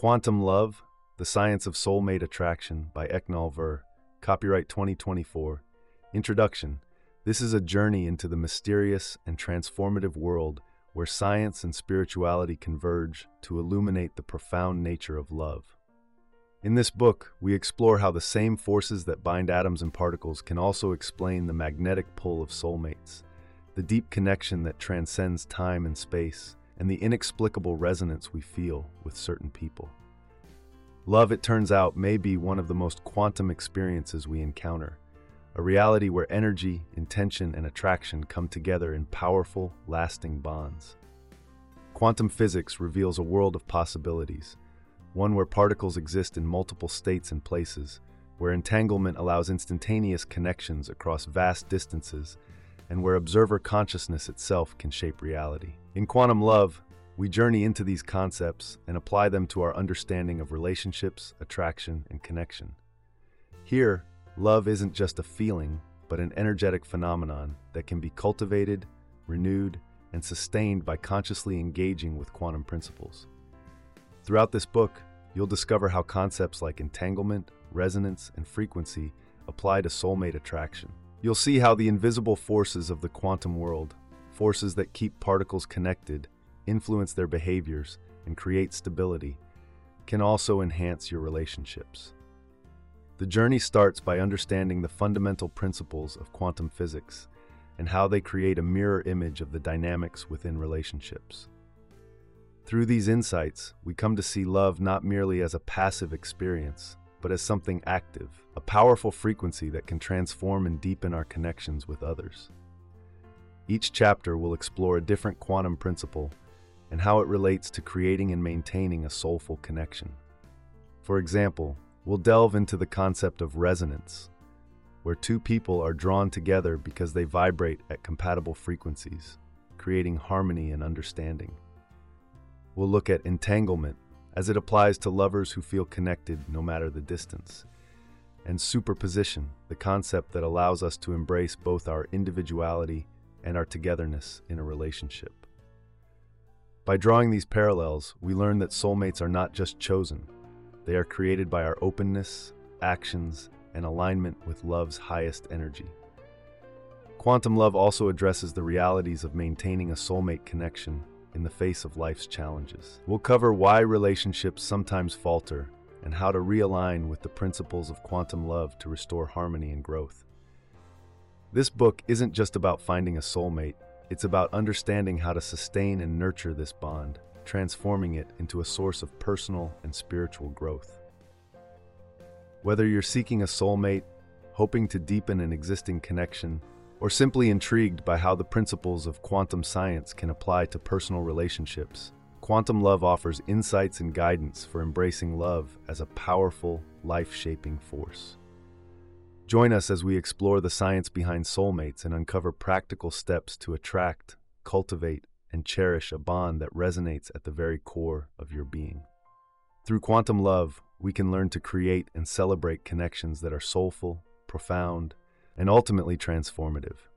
Quantum Love, The Science of Soulmate Attraction by Eknal Ver, copyright 2024. Introduction. This is a journey into the mysterious and transformative world where science and spirituality converge to illuminate the profound nature of love. In this book, we explore how the same forces that bind atoms and particles can also explain the magnetic pull of soulmates, the deep connection that transcends time and space, and the inexplicable resonance we feel with certain people. Love, it turns out, may be one of the most quantum experiences we encounter, a reality where energy, intention, and attraction come together in powerful, lasting bonds. Quantum physics reveals a world of possibilities, one where particles exist in multiple states and places, where entanglement allows instantaneous connections across vast distances, and where observer consciousness itself can shape reality. In Quantum Love, we journey into these concepts and apply them to our understanding of relationships, attraction, and connection. Here, love isn't just a feeling, but an energetic phenomenon that can be cultivated, renewed, and sustained by consciously engaging with quantum principles. Throughout this book, you'll discover how concepts like entanglement, resonance, and frequency apply to soulmate attraction. You'll see how the invisible forces of the quantum world, forces that keep particles connected, influence their behaviors, and create stability, can also enhance your relationships. The journey starts by understanding the fundamental principles of quantum physics and how they create a mirror image of the dynamics within relationships. Through these insights, we come to see love not merely as a passive experience, but as something active, a powerful frequency that can transform and deepen our connections with others. Each chapter will explore a different quantum principle and how it relates to creating and maintaining a soulful connection. For example, we'll delve into the concept of resonance, where two people are drawn together because they vibrate at compatible frequencies, creating harmony and understanding. We'll look at entanglement, as it applies to lovers who feel connected no matter the distance, and superposition, the concept that allows us to embrace both our individuality and our togetherness in a relationship. By drawing these parallels, we learn that soulmates are not just chosen. They are created by our openness, actions, and alignment with love's highest energy. Quantum Love also addresses the realities of maintaining a soulmate connection in the face of life's challenges. We'll cover why relationships sometimes falter and how to realign with the principles of quantum love to restore harmony and growth. This book isn't just about finding a soulmate, it's about understanding how to sustain and nurture this bond, transforming it into a source of personal and spiritual growth. Whether you're seeking a soulmate, hoping to deepen an existing connection, or simply intrigued by how the principles of quantum science can apply to personal relationships, Quantum Love offers insights and guidance for embracing love as a powerful, life-shaping force. Join us as we explore the science behind soulmates and uncover practical steps to attract, cultivate, and cherish a bond that resonates at the very core of your being. Through Quantum Love, we can learn to create and celebrate connections that are soulful, profound, and ultimately transformative.